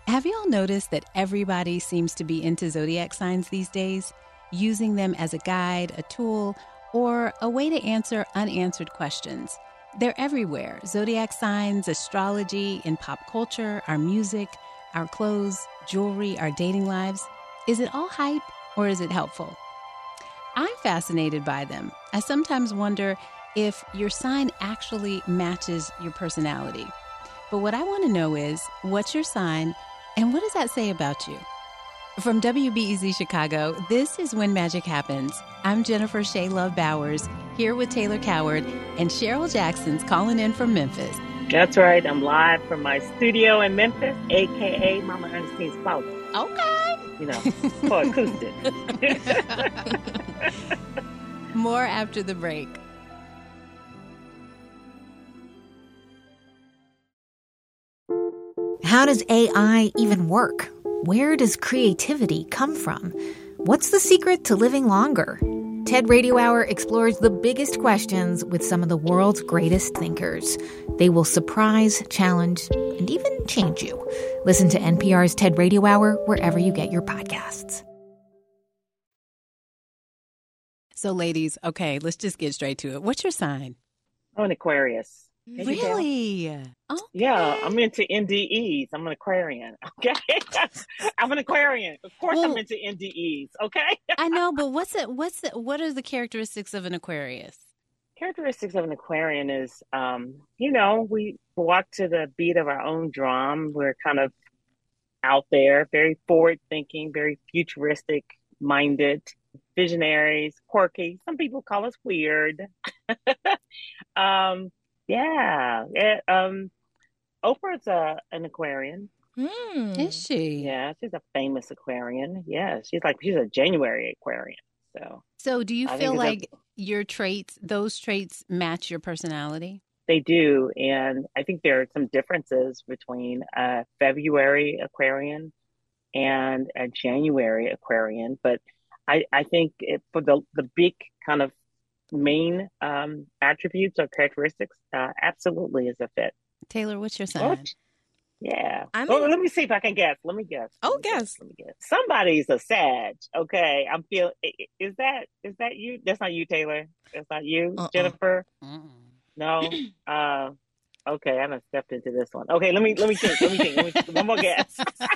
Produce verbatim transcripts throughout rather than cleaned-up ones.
Have you all noticed that everybody seems to be into zodiac signs these days, using them as a guide, a tool, or a way to answer unanswered questions? They're everywhere. Zodiac signs, astrology, in pop culture, our music, our clothes, jewelry, our dating lives. Is it all hype or is it helpful? I'm fascinated by them. I sometimes wonder if your sign actually matches your personality. But what I want to know is, what's your sign and what does that say about you? From W B E Z Chicago, this is When Magic Happens. I'm Jennifer Shea Love Bowers, here with Taylor Coward, and Cheryl Jackson's calling in from Memphis. That's right. I'm live from my studio in Memphis, a k a. Mama Ernestine's Closet. Okay. You know, for acoustic. More after the break. How does A I even work? Where does creativity come from? What's the secret to living longer? TED Radio Hour explores the biggest questions with some of the world's greatest thinkers. They will surprise, challenge, and even change you. Listen to N P R's TED Radio Hour wherever you get your podcasts. So, ladies, okay, let's just get straight to it. What's your sign? I'm an Aquarius. Can you tell? Really? Okay. Yeah, I'm into N D Es. I'm an Aquarian. Okay, I'm an Aquarian. Of course, Well, I'm into N D Es. Okay. I know, but what's it? What's it? What are the characteristics of an Aquarius? Characteristics of an Aquarian is, um, you know, we walk to the beat of our own drum. We're kind of out there, very forward thinking, very futuristic minded, visionaries, quirky. Some people call us weird. um, yeah. It, um, Oprah's a, an Aquarian. Hmm. Is she? Yeah, she's a famous Aquarian. Yeah, she's like, she's a January Aquarian. So So, do you I feel think it's a- like your traits, those traits, match your personality? they do. And I think there are some differences between a February Aquarian and a January Aquarian. But I, I think it, for the, the big kind of main um, attributes or characteristics, uh, absolutely is a fit. Taylor, what's your sign? What? Yeah. I'm Oh, in- let me see if I can guess. Let me guess. Let Oh, me guess. guess. Let me guess. Somebody's a Sag. Okay. I'm feel. i- i- Is that is that you? That's not you, Taylor. That's not you, Uh-uh. Jennifer. Mm. No. Uh. Okay. I done stepped into this one. Okay. Let me let me think. Let me think. Let me think. One more guess.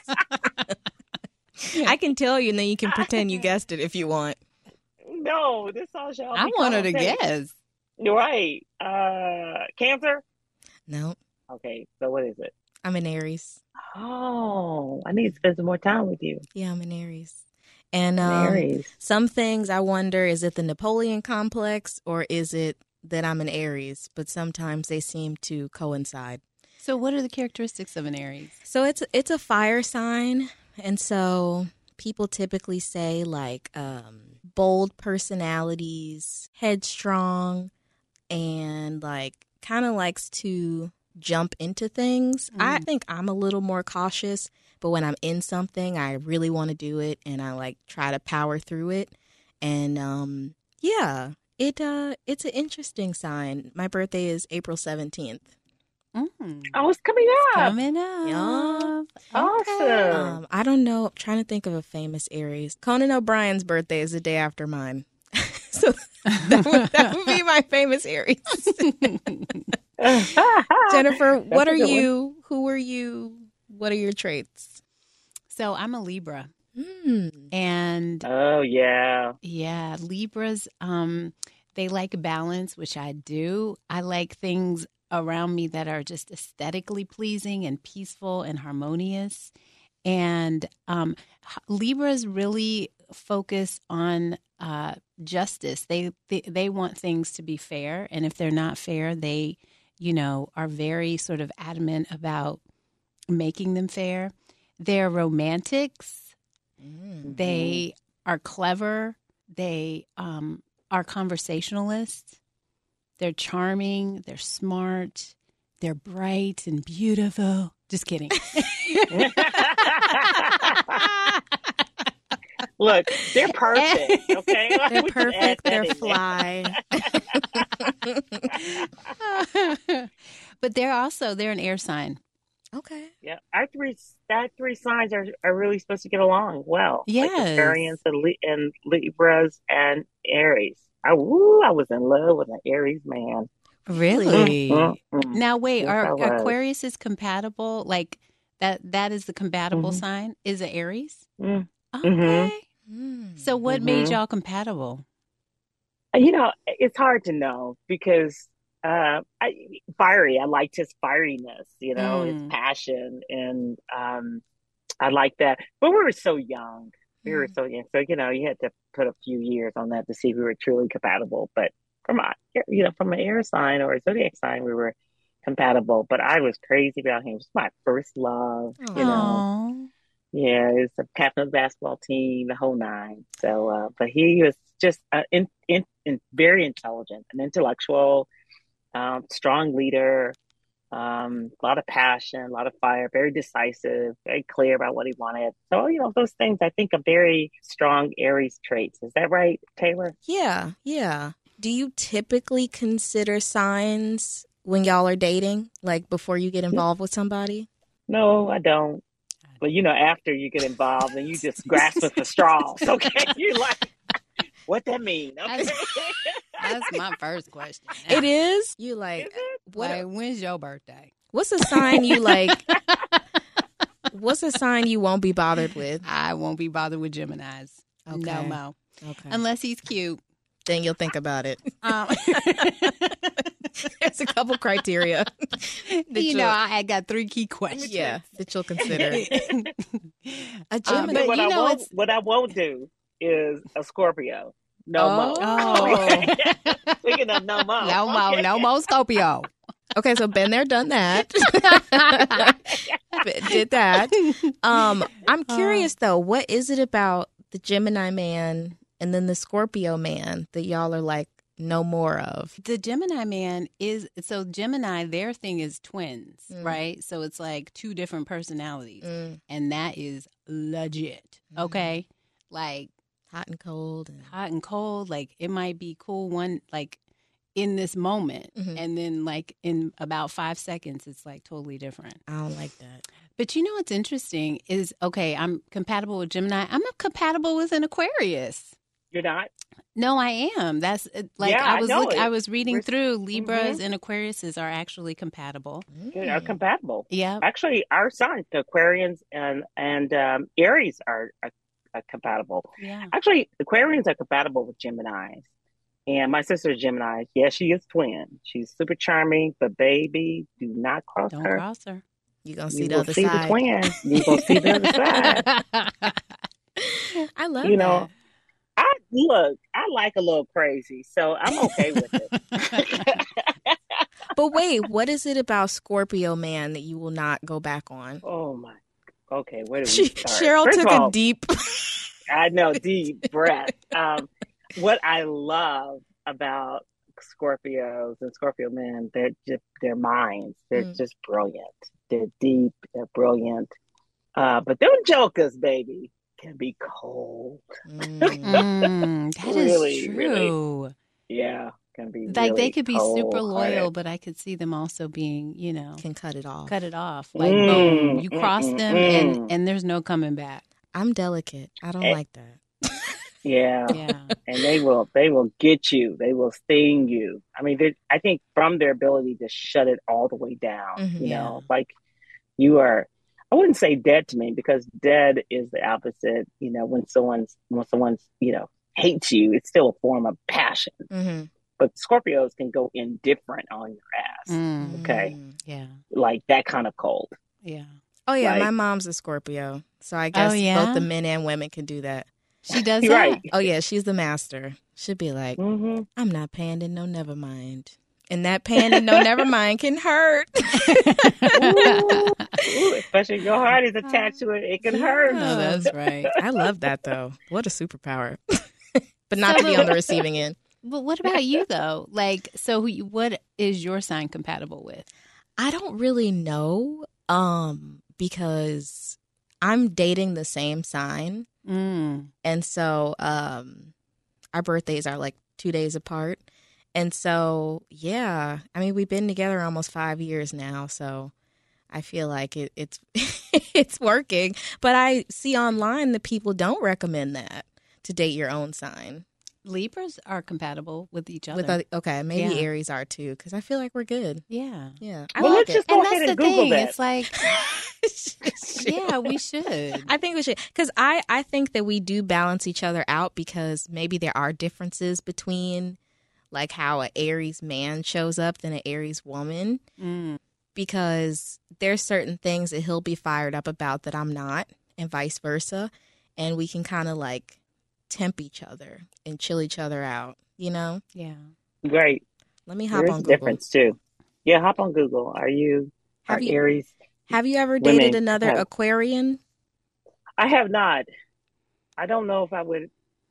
I can tell you, and then you can pretend you guessed it if you want. No. This all show. I want her to guess. You're right. Uh. Cancer. No, Okay. So what is it? I'm an Aries. Oh, I need to spend some more time with you. Yeah, I'm an Aries. And um, Aries. some things I wonder, is it the Napoleon complex or is it that I'm an Aries? But sometimes they seem to coincide. So, what are the characteristics of an Aries? So it's it's a fire sign, and so people typically say like um, bold personalities, headstrong, and like kind of likes to jump into things. I think I'm a little more cautious, but when I'm in something, I really want to do it, and I like try to power through it. And um, yeah, it uh, it's an interesting sign. My birthday is April seventeenth. Mm. Oh, it's coming up. Coming up. Yeah. Awesome. Um, I don't know. I'm trying to think of a famous Aries. Conan O'Brien's birthday is the day after mine. So that would, that would be my famous Aries. Jennifer, what a are good one. you? Who are you? What are your traits? So, I'm a Libra. Hmm. And Oh, yeah. yeah, Libras, um, they like balance, which I do. I like things around me that are just aesthetically pleasing and peaceful and harmonious. And um, h- Libras really focus on uh, justice. They, they they want things to be fair, and if they're not fair, they, you know, are very sort of adamant about making them fair. They're romantics. They are clever. They um, are conversationalists. They're charming. They're smart. They're bright and beautiful. Just kidding. Look, they're perfect. Okay, They're We can add perfect. that They're in there. fly. But they're also, they're an air sign. Okay. Yeah, our three our three signs are, are really supposed to get along well. Like Yes. Aquarians and, Li- and Libras and Aries. I woo, I was in love with an Aries man. Really? Mm, mm. Now, wait, Yes, are I was. Aquarius is compatible? Like that that is the compatible Mhm. sign? Is it Aries? Mm. Okay. Mhm. Mm. So what made Mhm. y'all compatible? You know, it's hard to know because uh, I, fiery. I liked his fieriness, you know, his Mm. passion, and um, I like that. But we were so young. We were Mm. so young, so you know, you had to put a few years on that to see if we were truly compatible. But from a, you know, from an air sign or a zodiac sign, we were compatible. But I was crazy about him. It was my first love, you know. Oh. Yeah, it's a captain of the basketball team, the whole nine. So, uh, but he was just uh, in, in, in very intelligent, an intellectual, um, strong leader, um, a lot of passion, a lot of fire, very decisive, very clear about what he wanted. So, you know, those things I think are very strong Aries traits. Is that right, Taylor? Yeah, yeah. Do you typically consider signs when y'all are dating, like before you get involved with somebody? No, I don't. But you know, after you get involved and you just grasp at the straws, okay? You're like, what that mean? Okay. That's my first question. It is? You like, Is it? what? Like, when's your birthday? What's a sign you like? What's a sign you won't be bothered with? I won't be bothered with Geminis. No Okay. mo. Okay. Unless he's cute. Then you'll think about it. Um, There's a couple criteria. that you you'll- know, I got three key questions. Yeah, that you'll consider. A Um, Gemini. but what you I know, won't, it's what I won't do is a Scorpio. No mo. Oh. Speaking of no mo. no mo, okay. no mo Scorpio. Okay, so been there, done that. Did that. Um, I'm curious though, what is it about the Gemini man and then the Scorpio man that y'all are like no more of? The Gemini man is so Gemini, their thing is twins, Mm. right? So it's like two different personalities. Mm, And that is legit. Okay. Like hot and cold. And... hot and cold. Like it might be cool one like in this moment. Mhm. And then like in about five seconds it's like totally different. I don't like that. But you know what's interesting is okay, I'm compatible with Gemini. I'm not compatible with an Aquarius. You're not? No, I am. That's uh, like Yeah, I I was know look, it. I was reading We're- through Libras and Aquariuses are actually compatible. They are compatible. Yeah. Actually, our signs, the Aquarians and and um, Aries, are, are, are compatible. Yeah. Actually, Aquarians are compatible with Geminis. And my sister's Gemini. Yeah, she is twin. She's super charming, but baby, do not cross Don't her. cross her. You're going to You see the will other see side. the twin. You will see the other side. I love You that. know, I look, I like a little crazy, so I'm okay with it. But wait, what is it about Scorpio man that you will not go back on? Oh my. Okay, where do we She, start? Cheryl First took of all, a deep. I know, deep breath. Um, what I love about Scorpios and Scorpio men, they're just their minds. They're Mm. just brilliant. They're deep. They're brilliant. Uh, but them jokers, baby, can be cold. Mm. Mm, that is Really, true. Yeah, can be Like really they could be super loyal, cold-hearted. but I could see them also being, you know, Can cut it off. cut it off. Like Mm, boom, you mm, cross mm, them mm. and and there's no coming back. I'm delicate. I don't Eh. like that. Yeah. Yeah. And they will they will get you. They will sting you. I mean, they, I think from their ability to shut it all the way down, Mhm. you Yeah. know, like you are, I wouldn't say dead to me because dead is the opposite. You know, when someone's, when someone's, you know, hates you, it's still a form of passion. Mm-hmm. But Scorpios can go indifferent on your ass. Mm, Okay. yeah. Like that kind of cold. Yeah. Oh yeah, Like- my mom's a Scorpio, so I guess Oh, yeah? both the men and women can do that. She does You're that. right. Oh yeah, she's the master. She'd be like, Mm-hmm. "I'm not panning, no, never mind." And that panning, no, never mind can hurt. Ooh, especially if your heart is attached to it, it can hurt. No, that's right. I love that though. What a superpower. But not So to be the- on the receiving end. But what about you though? Like, so who you- what is your sign compatible with? I don't really know, um, because I'm dating the same sign. Mm. And so um, our birthdays are like two days apart. And so, yeah, I mean, we've been together almost five years now. So I feel like it, it's it's working. But I see online that people don't recommend that, to date your own sign. Libras are compatible with each other. With other, okay, maybe Yeah. Aries are too, because I feel like we're good. Yeah. Yeah, I Well, like let's it. just go And ahead that's and the Google thing. that. It's like, yeah, we should. I think we should, because I, I think that we do balance each other out, because maybe there are differences between like how an Aries man shows up than an Aries woman, Mm. because there's certain things that he'll be fired up about that I'm not, and vice versa, and we can kind of like temp each other and chill each other out, you know? Yeah. Right. Let me hop There is on a Google. difference too. Yeah, hop on Google. Are you Have are you- Aries? Have you ever Women dated another have- Aquarian? I have not. I don't know if I would.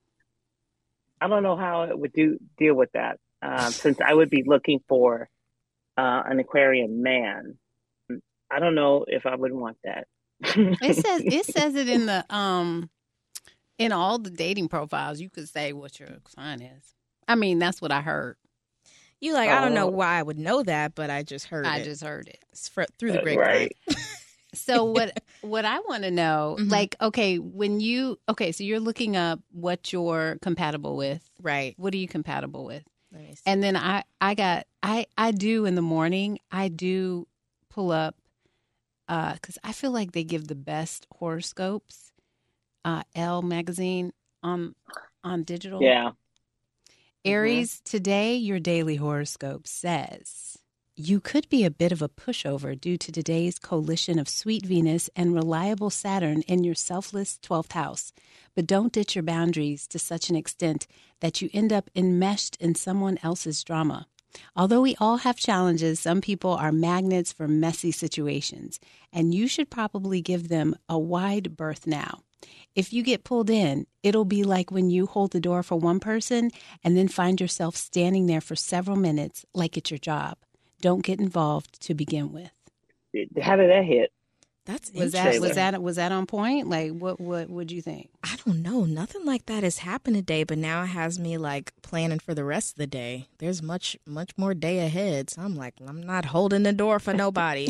I don't know how it would do deal with that, um, since I would be looking for uh, an Aquarian man. I don't know if I would want that. It says it says it in the um in all the dating profiles. You could say what your sign is. I mean, that's what I heard. You like, I don't know Oh. why I would know that, but I just heard I it. just heard it. It's fr- through the Uh, grapevine. right. So what what I want to know, Mhm. like, okay, when you okay, so you're looking up what you're compatible with. Right. What are you compatible with? Let me see. And then I I got I I do in the morning, I do pull up uh cuz I feel like they give the best horoscopes. Uh Elle magazine on on digital. Yeah. Aries, today your daily horoscope says you could be a bit of a pushover due to today's coalition of sweet Venus and reliable Saturn in your selfless twelfth house. But don't ditch your boundaries to such an extent that you end up enmeshed in someone else's drama. Although we all have challenges, some people are magnets for messy situations, and you should probably give them a wide berth now. If you get pulled in, it'll be like when you hold the door for one person and then find yourself standing there for several minutes like it's your job. Don't get involved to begin with. How did that hit? That's Was that interesting. was that was that on point? Like what what would you think? I don't know. Nothing like that has happened today, but now it has me like planning for the rest of the day. There's much, much more day ahead. So I'm like, I'm not holding the door for nobody.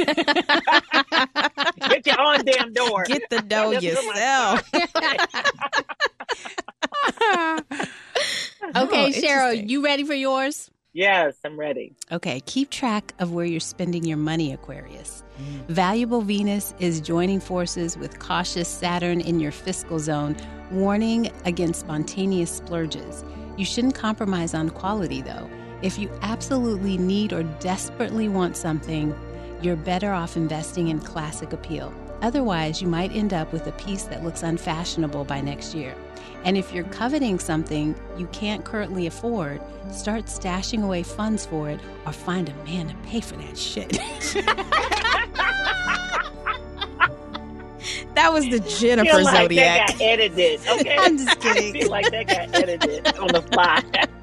Get your own damn door. Get the door That's yourself. Okay, Oh, Cheryl, interesting. you ready for yours? Yes, I'm ready. Okay, keep track of where you're spending your money, Aquarius. Valuable Venus is joining forces with cautious Saturn in your fiscal zone, warning against spontaneous splurges. You shouldn't compromise on quality, though. If you absolutely need or desperately want something, you're better off investing in classic appeal. Otherwise, you might end up with a piece that looks unfashionable by next year. And if you're coveting something you can't currently afford, start stashing away funds for it or find a man to pay for that shit. That was the I Jennifer feel like Zodiac. that got edited. Okay, I'm just I kidding. feel like that got edited on the fly.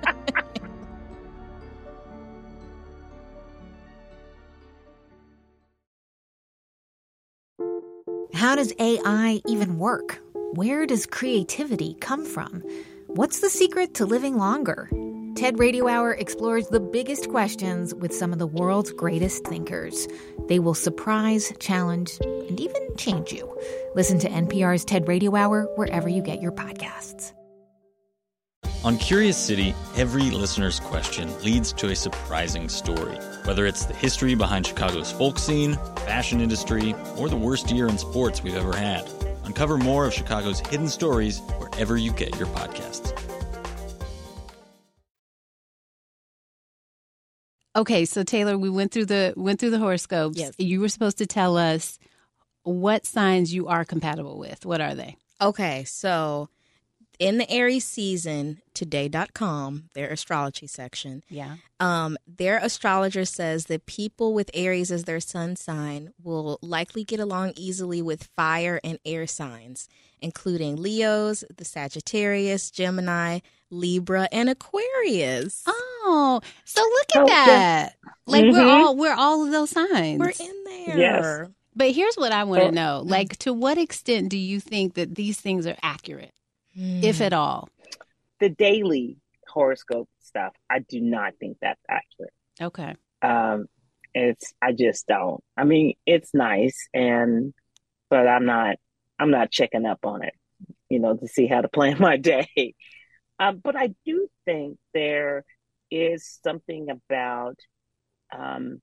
How does A I even work? Where does creativity come from? What's the secret to living longer? TED Radio Hour explores the biggest questions with some of the world's greatest thinkers. They will surprise, challenge, and even change you. Listen to N P R's TED Radio Hour wherever you get your podcasts. On Curious City, every listener's question leads to a surprising story. Whether it's the history behind Chicago's folk scene, fashion industry, or the worst year in sports we've ever had. Uncover more of Chicago's hidden stories wherever you get your podcasts. Okay, so Taylor, we went through the went through the horoscopes. Yes. You were supposed to tell us what signs you are compatible with. What are they? Okay, so in the Aries season, today dot com, their astrology section, Yeah. um, their astrologer says that people with Aries as their sun sign will likely get along easily with fire and air signs, including Leos, the Sagittarius, Gemini, Libra, and Aquarius. Oh, so look at Okay. that. Like we're Mhm. all we're all of those signs. We're in there. Yes. But here's what I want to Oh. know. Like, to what extent do you think that these things are accurate, if at all? The daily horoscope stuff, I do not think that's accurate. Okay. Um, It's I just don't. I mean, it's nice, and but I'm not I'm not checking up on it, you know, to see how to plan my day. Um, but I do think there is something about um,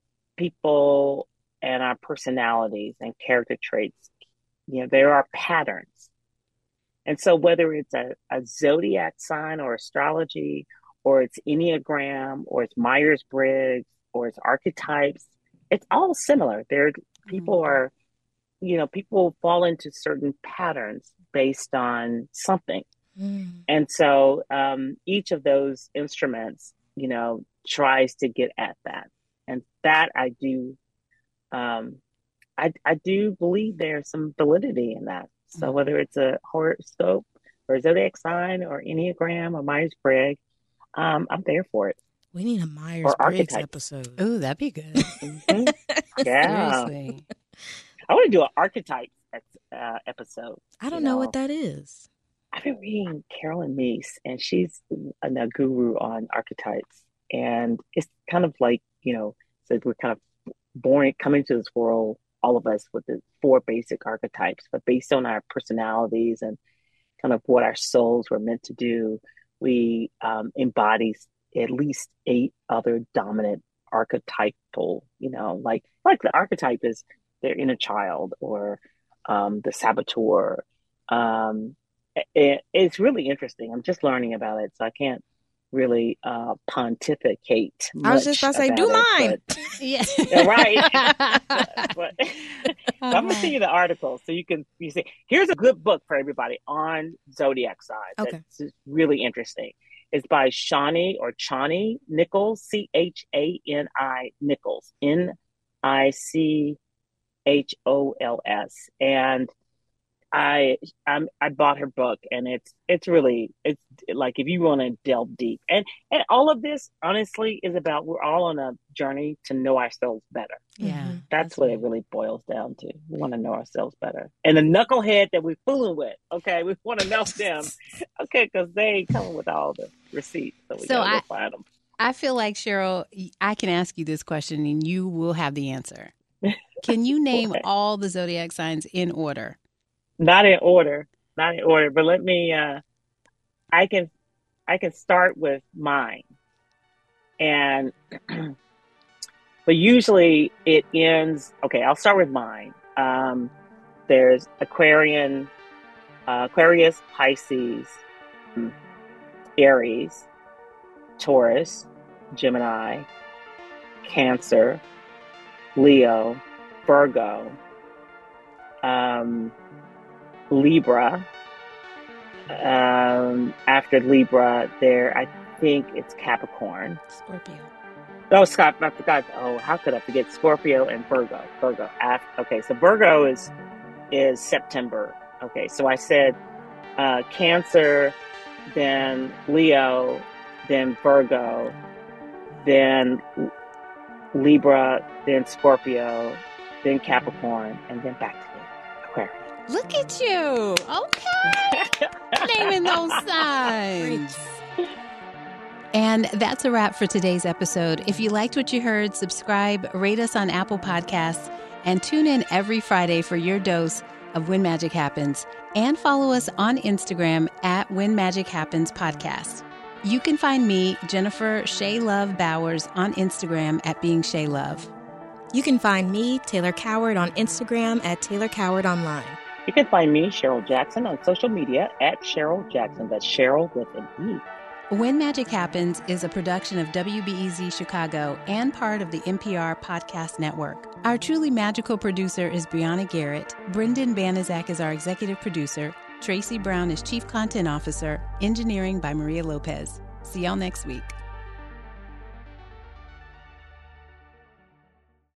people and our personalities and character traits. You know, there are patterns. And so whether it's a, a zodiac sign or astrology, or it's Enneagram, or it's Myers-Briggs, or it's archetypes, it's all similar. There, people Mm-hmm. are, you know, people fall into certain patterns based on something. Mm. And so um, each of those instruments, you know, tries to get at that. And that I do, um, I, I do believe there's some validity in that. So Mhm. whether it's a horoscope or a zodiac sign or Enneagram or Myers-Briggs, um, I'm there for it. We need a Or Myers-Briggs archetypes. episode. Ooh, that'd be good. Mhm. Yeah. Seriously. I want to do an archetypes uh, episode. I don't you know know. what that is. I've been reading Carolyn Meese, and she's a, a guru on archetypes. And it's kind of like, you know, so we're kind of born, coming to this world, all of us, with the four basic archetypes, but based on our personalities and kind of what our souls were meant to do, we um, embody at least eight other dominant archetypal, you know, like like the archetype is their inner child, or um, the saboteur. Um, it, it's really interesting. I'm just learning about it, so I can't really uh, pontificate much I was just about to say, do about mine. it, but- Yeah. Yeah, right. but so I'm gonna send you the article so you can you see. Here's a good book for everybody on zodiac signs. Okay. That's really interesting. It's by Chani or Chani Nichols, C H A N I Nichols, N I C H O L S, and I I'm, I bought her book, and it's it's really it's like, if you want to delve deep, and and all of this honestly is about, we're all on a journey to know ourselves better. Yeah. Mhm. That's what it really boils down to. We want to know ourselves better, and the knucklehead that we're fooling with, okay, we want to know them, okay, because they ain't coming with all the receipts, so we So gotta go I- find them. I feel like, Cheryl, I can ask you this question and you will have the answer. Can you name Okay. all the zodiac signs in order? Not in order, not in order, but let me. Uh, I can, I can start with mine, and but usually it ends. Okay, I'll start with mine. Um, there's Aquarian, uh, Aquarius, Pisces, Aries, Taurus, Gemini, Cancer, Leo, Virgo, um, Libra. Um, after Libra, there, I think it's Capricorn. Scorpio. Oh, Scott, I forgot. Oh, how could I forget Scorpio and Virgo? Virgo. After, okay, so Virgo is is September. Okay, so I said uh, Cancer, then Leo, then Virgo, then Libra, then Scorpio, then Capricorn, and then back to the Aquarius. Look at you. Okay. Naming those signs. And that's a wrap for today's episode. If you liked what you heard, subscribe, rate us on Apple Podcasts, and tune in every Friday for your dose of When Magic Happens. And follow us on Instagram at When Magic Happens Podcast. You can find me, Jennifer Shea Love Bowers, on Instagram at Being Shea Love. You can find me, Taylor Coward, on Instagram at Taylor Coward Online. You can find me, Cheryl Jackson, on social media at Cheryl Jackson. That's Cheryl with an E. When Magic Happens is a production of W B E Z Chicago and part of the N P R Podcast Network. Our truly magical producer is Brianna Garrett. Brendan Banizak is our executive producer. Tracy Brown is Chief Content Officer. Engineering by Maria Lopez. See y'all next week.